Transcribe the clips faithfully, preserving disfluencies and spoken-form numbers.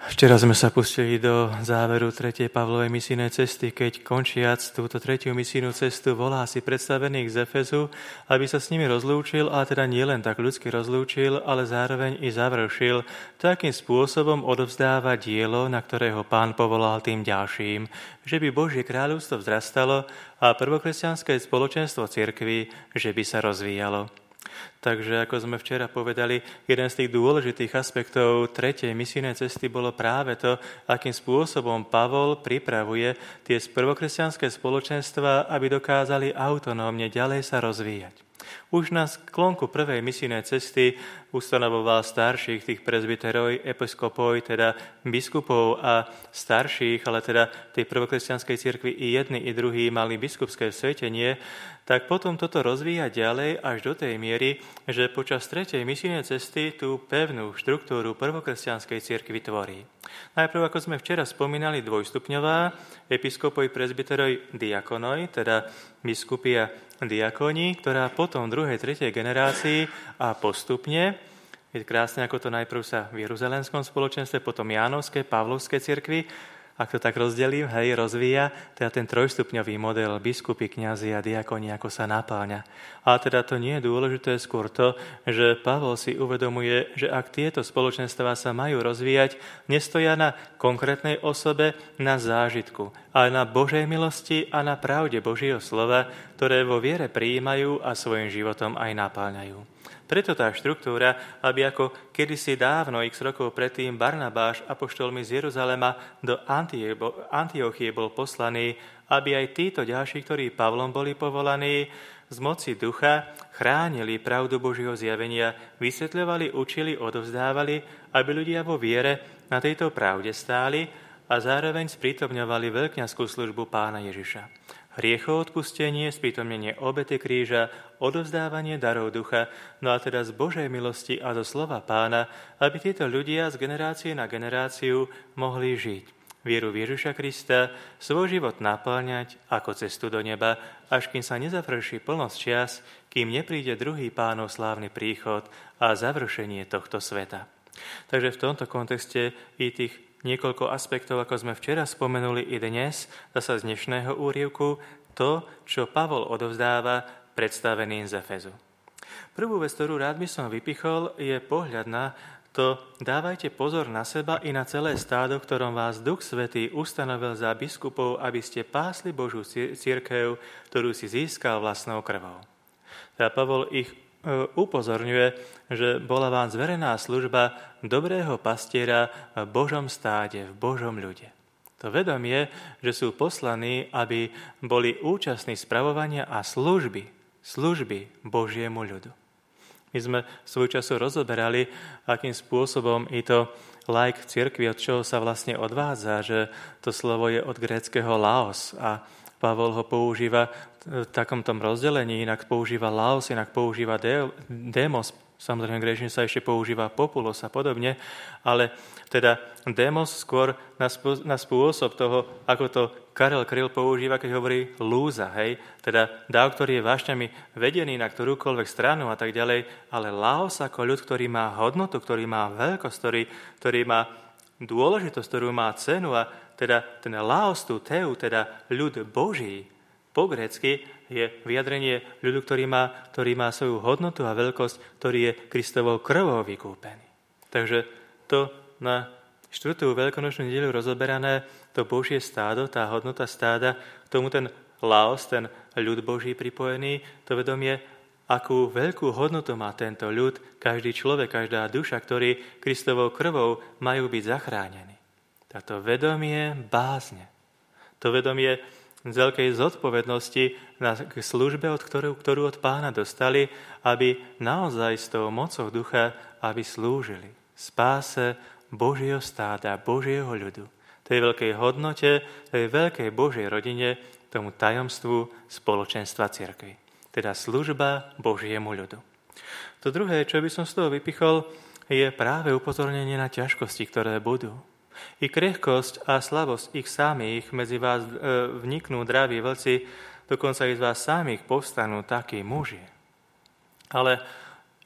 Včera sme sa pustili do záveru tretej Pavlovej misijnej cesty, keď končiac túto tretiu misijnú cestu volá si predstavených z Efezu, aby sa s nimi rozlúčil, a teda nielen tak ľudsky rozlúčil, ale zároveň i završil. Takým spôsobom odovzdáva dielo, na ktorého Pán povolal tým ďalším, že by Božie kráľovstvo vzrastalo a prvokresťanské spoločenstvo cirkvi, že by sa rozvíjalo. Takže, ako sme včera povedali, jeden z tých dôležitých aspektov tretej misijnej cesty bolo práve to, akým spôsobom Pavol pripravuje tie prvokresťanské spoločenstva, aby dokázali autonómne ďalej sa rozvíjať. Už na sklonku prvej misijnej cesty ustanovoval starších tých prezbiterov, episkopov, teda biskupov a starších, ale teda tej prvokresťanskej cirkvi i jedni, i druhí mali biskupské svetenie, tak potom toto rozvíja ďalej až do tej miery, že počas tretej misijnej cesty tú pevnú štruktúru prvokresťanskej cirkvi tvorí. Najprv, ako sme včera spomínali, dvojstupňová, episkopoj, prezbiteroj, diakonoj, teda biskupy a diakoni, ktorá potom v druhej, tretej generácii a postupne, je krásne, ako to najprv sa v Jeruzalemskom spoločenstve, potom Jánovskej, Pavlovskej cirkvi, ak to tak rozdelím, hej, rozvíja, teda ten trojstupňový model biskupy, kňazi a diakoni, ako sa napáľa. A teda to nie je dôležité, skôr to, že Pavol si uvedomuje, že ak tieto spoločenstvá sa majú rozvíjať, nestoja na konkrétnej osobe, na zážitku, ale na Božej milosti a na pravde Božieho slova, ktoré vo viere prijímajú a svojim životom aj napáľajú. Preto tá štruktúra, aby ako kedysi dávno, x rokov predtým, Barnabáš apoštolmi z Jeruzalema do Antiochie bol poslaný, aby aj títo ďalší, ktorí Pavlom boli povolaní, z moci ducha chránili pravdu Božieho zjavenia, vysvetľovali, učili, odovzdávali, aby ľudia vo viere na tejto pravde stáli a zároveň sprítomňovali veľkňazskú službu Pána Ježiša. Hriechoodpustenie, sprítomnenie obety kríža, odovzdávanie darov ducha, no a teda z Božej milosti a zo slova Pána, aby títo ľudia z generácie na generáciu mohli žiť. Vieru v Ježiša Krista, svoj život napĺňať ako cestu do neba, až kým sa nezavrší plnosť čias, kým nepríde druhý Pánov slávny príchod a završenie tohto sveta. Takže v tomto kontexte i tých niekoľko aspektov, ako sme včera spomenuli i dnes, zasa z dnešného úryvku, to, čo Pavol odovzdáva predstaveným z Efezu. Prvú vec, ktorú rád by som vypichol, je pohľad na to, dávajte pozor na seba i na celé stádo, ktorom vás Duch Svätý ustanovil za biskupov, aby ste pásli Božiu cirkev, ktorú si získal vlastnou krvou. Teda Pavol ich upozorňuje, že bola vám zverená služba dobrého pastiera v Božom stáde, v Božom ľude. To vedomie, že sú poslaní, aby boli účastní spravovania a služby, služby Božiemu ľudu. My sme svoj času rozoberali, akým spôsobom i to laik v cirkvi, od čoho sa vlastne odvádza, že to slovo je od gréckeho laos a Pavol ho používa v takomto rozdelení, inak používa laos, inak používa de- demos, samozrejme gréčne sa ešte používa populos a podobne, ale teda demos skôr na, spô- na spôsob toho, ako to Karel Kryl používa, keď hovorí lúza, hej, teda dáv, ktorý je vášňami vedený na ktorúkoľvek stranu a tak ďalej, ale laos ako ľud, ktorý má hodnotu, ktorý má veľkosť, ktorý, ktorý má dôležitosť, ktorú má cenu, a teda ten laos, tu teu, teda ľud Boží, po grécky je vyjadrenie ľudu, ktorý má, ktorý má svoju hodnotu a veľkosť, ktorý je Kristovou krvou vykúpený. Takže to na štvrtú veľkonočnú nedeľu rozoberané, to Božie stádo, tá hodnota stáda, k tomu ten laos, ten ľud Boží pripojený, to vedomie, akú veľkú hodnotu má tento ľud, každý človek, každá duša, ktorí Kristovou krvou majú byť zachránení. Táto vedomie bázne, to vedomie z veľkej zodpovednosti na službe, od ktorú, ktorú od Pána dostali, aby naozaj s tou mocou ducha, aby slúžili spáse Božieho stáda, Božieho ľudu, tej veľkej hodnote, tej veľkej Božej rodine, tomu tajomstvu spoločenstva cirkvi. Teda služba Božiemu ľudu. To druhé, čo by som z toho vypichol, je práve upozornenie na ťažkosti, ktoré budú. I krehkosť a slabosť ich samých, medzi vás e, vniknú draví vlci, dokonca i z vás samých povstanú takí muži. Ale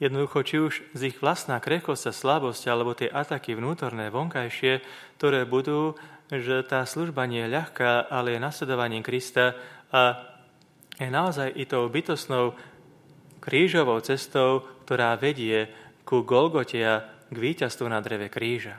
Jednoducho, či už z ich vlastná krehkosť a slabosť, alebo tie ataky vnútorné, vonkajšie, ktoré budú, že tá služba nie je ľahká, ale je nasledovaním Krista a je naozaj i tou bytostnou krížovou cestou, ktorá vedie ku Golgote a k víťazstvu na dreve kríža.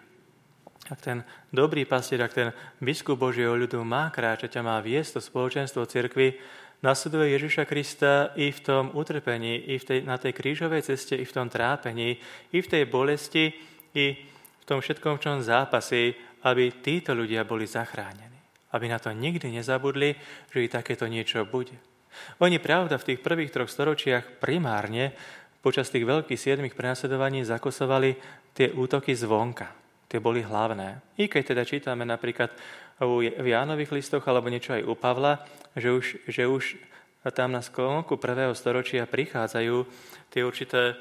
Ak ten dobrý pastier, ak ten biskup Božieho ľudu má kráčať a má viesť to spoločenstvo cirkvi, nasleduje Ježiša Krista i v tom utrpení, i v tej, na tej krížovej ceste, i v tom trápení, i v tej bolesti, i v tom všetkom, v čom zápasí, aby títo ľudia boli zachránení. Aby na to nikdy nezabudli, že i takéto niečo bude. Oni, pravda, v tých prvých troch storočiach primárne počas tých veľkých siedmých prenasledovaní zakosovali tie útoky zvonka. Tie boli hlavné. I keď teda čítame napríklad v Jánových listoch alebo niečo aj u Pavla, že už, že už tam na sklonku prvého storočia prichádzajú tie určité,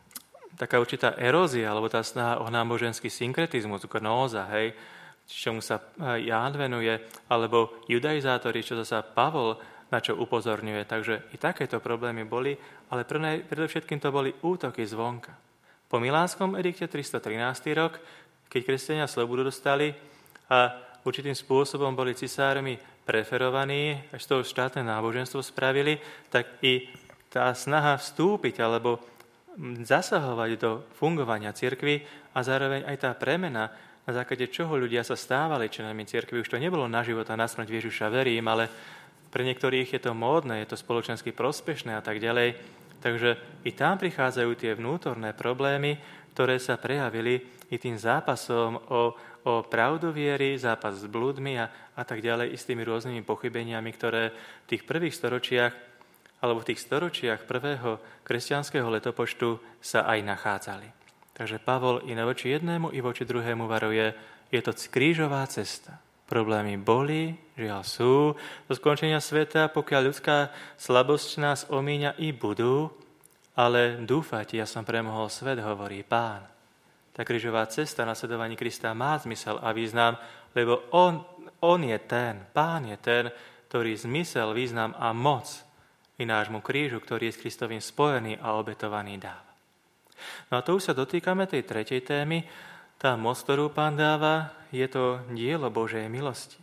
taká určitá erózia alebo tá snaha o náboženský synkretizmus, gnóza, hej, čomu sa Ján venuje, alebo judaizátori, čo sa Pavol na čo upozorňuje. Takže i takéto problémy boli, ale predovšetkým to boli útoky zvonka. Po Milánskom edikte tristotrinásty rok, keď kresťania slobodu dostali a určitým spôsobom boli cisármi preferovaní, až to štátne náboženstvo spravili, tak i tá snaha vstúpiť alebo zasahovať do fungovania cirkvi a zároveň aj tá premena, na základe čoho ľudia sa stávali členmi cirkvi. Už to nebolo na život a na smrť Ježiša verím, ale pre niektorých je to módne, je to spoločensky prospešné a tak ďalej. Takže i tam prichádzajú tie vnútorné problémy, ktoré sa prejavili i tým zápasom o, o pravdu viery, zápas s blúdmi a, a tak ďalej, i s tými rôznymi pochybeniami, ktoré v tých prvých storočiach alebo v tých storočiach prvého kresťanského letopočtu sa aj nachádzali. Takže Pavol i voči jednému, i voči druhému varuje, je to krížová cesta. Problémy boli, žiaľ sú, do skončenia sveta, pokiaľ ľudská slabosť nás omíňa i budú, ale dúfajte, ja som premohol svet, hovorí Pán. Tá krížová cesta nasledovaní Krista má zmysel a význam, lebo on, on je ten, Pán je ten, ktorý zmysel, význam a moc i nášmu krížu, ktorý je s Kristovým spojený a obetovaný dáva. No a to už sa dotýkame tej tretej témy. Tá moc, ktorú Pán dáva, je to dielo Božej milosti.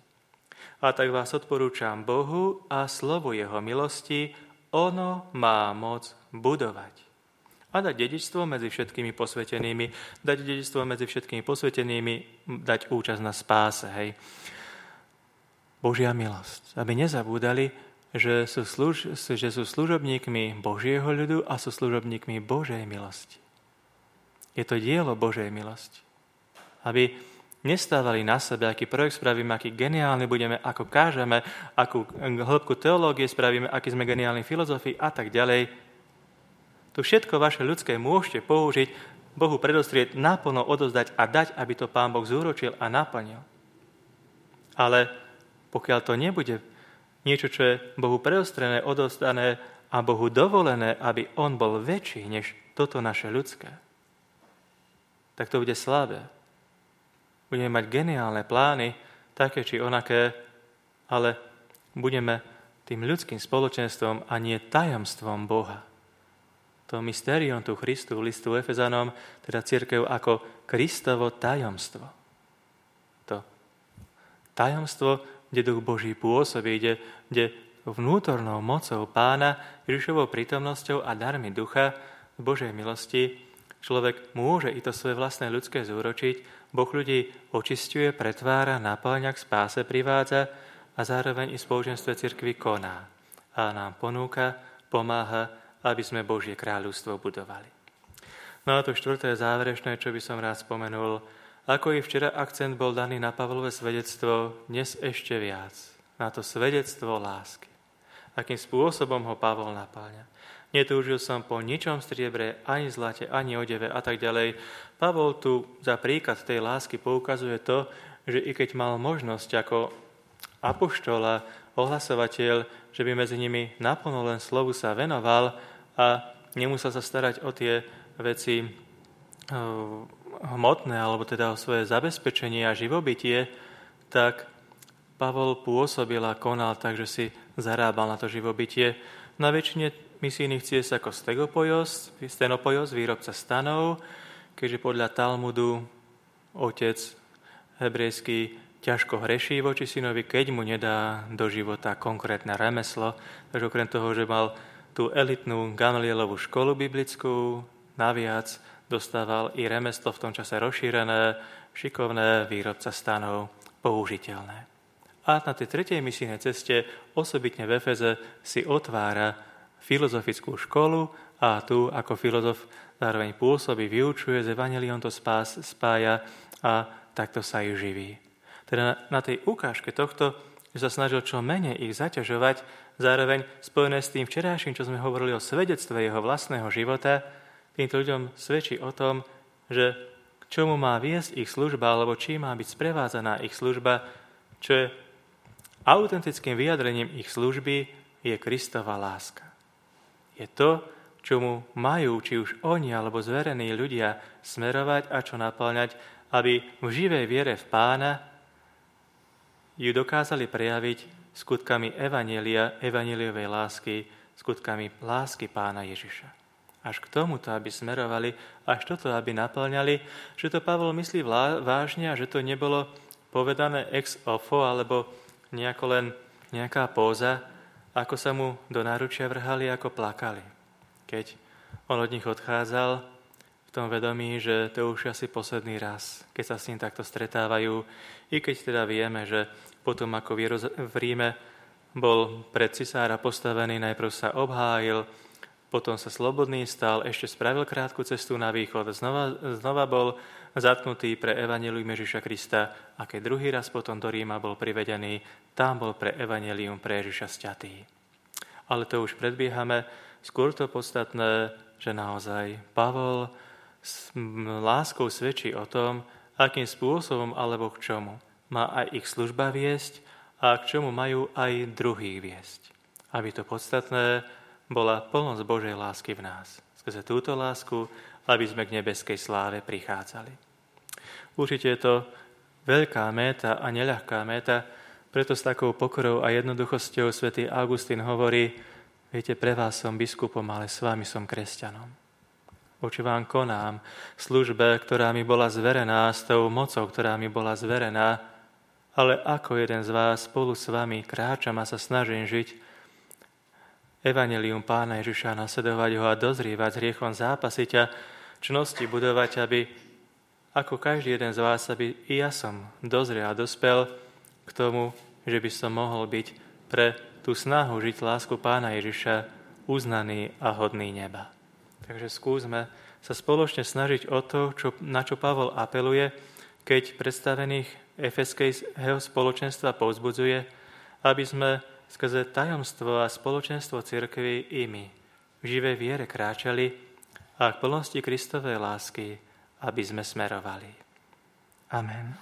A tak vás odporúčam Bohu a slovu Jeho milosti, ono má moc budovať. A dať dedičstvo medzi všetkými posvetenými, dať dedičstvo medzi všetkými posvetenými, dať účasť na spáse. Hej. Božia milosť. Aby nezabúdali, že sú, služ, že sú služobníkmi Božieho ľudu a sú služobníkmi Božej milosti. Je to dielo Božej milosti. Aby nestávali na sebe, aký projekt spravíme, aký geniálny budeme, ako kážeme, akú hĺbku teológie spravíme, aký sme geniálni filozofi a tak ďalej. To všetko vaše ľudské môžete použiť, Bohu predostrieť, naplno odozdať a dať, aby to Pán Boh zúročil a naplnil. Ale pokiaľ to nebude niečo, čo je Bohu predostrené, odovzdané a Bohu dovolené, aby On bol väčší než toto naše ľudské, tak to bude slabé. Budeme mať geniálne plány, také či onaké, ale budeme tým ľudským spoločenstvom a nie tajomstvom Boha. To mystérium tu Christu, listu Efezanom, teda cirkev ako Kristovo tajomstvo. To tajomstvo, kde Duch Boží pôsobí, kde, kde vnútornou mocou Pána, Ježišovou prítomnosťou a darmi Ducha z Božej milosti človek môže i to svoje vlastné ľudské zúročiť. Boh ľudí očisťuje, pretvára, napĺňa, k spáse privádza a zároveň i spoločenstve cirkvi koná. A nám ponúka, pomáha, aby sme Božie kráľovstvo budovali. No a to štvrté záverečné, čo by som rád spomenul, ako i včera akcent bol daný na Pavlové svedectvo, dnes ešte viac, na to svedectvo lásky. Akým spôsobom ho Pavol napáľa. Netúžil som po ničom striebre, ani zlate, ani odeve a tak ďalej. Pavol tu za príklad tej lásky poukazuje to, že i keď mal možnosť ako apoštol a ohlasovateľ, že by medzi nimi naplno len slovu sa venoval a nemusel sa starať o tie veci hmotné, alebo teda o svoje zabezpečenie a živobytie, tak Pavol pôsobil a konal tak, že si zarábal na to živobytie. Na väčšine misijných ciest ako Stegopojos, Stenopojos, výrobca stanov, keďže podľa Talmudu otec hebrejský ťažko hreší voči synovi, keď mu nedá do života konkrétne remeslo. Takže okrem toho, že mal tú elitnú Gamalielovú školu biblickú, naviac dostával i remeslo v tom čase rozšírené, šikovné, výrobca stanov, použiteľné. A na tej tretej misijnej ceste, osobitne v Efeze, si otvára filozofickú školu a tu ako filozof zároveň pôsobí, vyučuje, z evanjeliom to spás, spája a takto sa ju živí. Teda na tej ukážke tohto, že sa snažil čo menej ich zaťažovať, zároveň spojené s tým včerajším, čo sme hovorili o svedectve jeho vlastného života, týmto ľuďom svedčí o tom, že k čomu má viesť ich služba, alebo čím má byť sprevádzaná ich služba, čo je autentickým vyjadrením ich služby, je Kristova láska. Je to, čomu majú, či už oni, alebo zverení ľudia smerovať a čo naplňať, aby v živej viere v Pána ju dokázali prejaviť skutkami evanjelia, evanjeliovej lásky, skutkami lásky Pána Ježiša. Až k tomuto, aby smerovali, až toto, aby naplňali, že to Pavol myslí vážne a že to nebolo povedané ex ofo, alebo nejako len nejaká póza, ako sa mu do náručia vrhali, ako plakali. Keď on od nich odchádzal v tom vedomí, že to už asi posledný raz, keď sa s ním takto stretávajú, i keď teda vieme, že potom ako v Ríme bol pred cisára postavený, najprv sa obhájil, potom sa slobodný stal, ešte spravil krátku cestu na východ, znova, znova bol zatknutý pre evanjelium Ježiša Krista a keď druhý raz potom do Ríma bol privedený, tam bol pre evanjelium pre Ježiša sťatý. Ale to už predbiehame, skôr to podstatné, že naozaj Pavol s láskou svedčí o tom, akým spôsobom alebo k čomu má aj ich služba viesť a k čomu majú aj druhých viesť. Aby to podstatné bola plnosť Božej lásky v nás. Skrze túto lásku, aby sme k nebeskej sláve prichádzali. Určite je to veľká méta a neľahká méta, preto s takou pokorou a jednoduchosťou svätý Augustín hovorí, viete, pre vás som biskupom, ale s vami som kresťanom. Voči vám konám službe, ktorá mi bola zverená, s tou mocou, ktorá mi bola zverená, ale ako jeden z vás spolu s vami kráčam a sa snažím žiť evanjelium Pána Ježiša, nasledovať ho a dozrievať s hriechom, zápasiť a čnosti budovať, aby ako každý jeden z vás, aby i ja som dozrel a dospel k tomu, že by som mohol byť pre tú snahu žiť lásku Pána Ježiša uznaný a hodný neba. Takže skúsme sa spoločne snažiť o to, čo, na čo Pavol apeluje, keď predstavených efeského spoločenstva povzbudzuje, aby sme skrze tajomstvo a spoločenstvo cirkvi i my v živej viere kráčali a k plnosti Kristovej lásky, aby sme smerovali. Amen.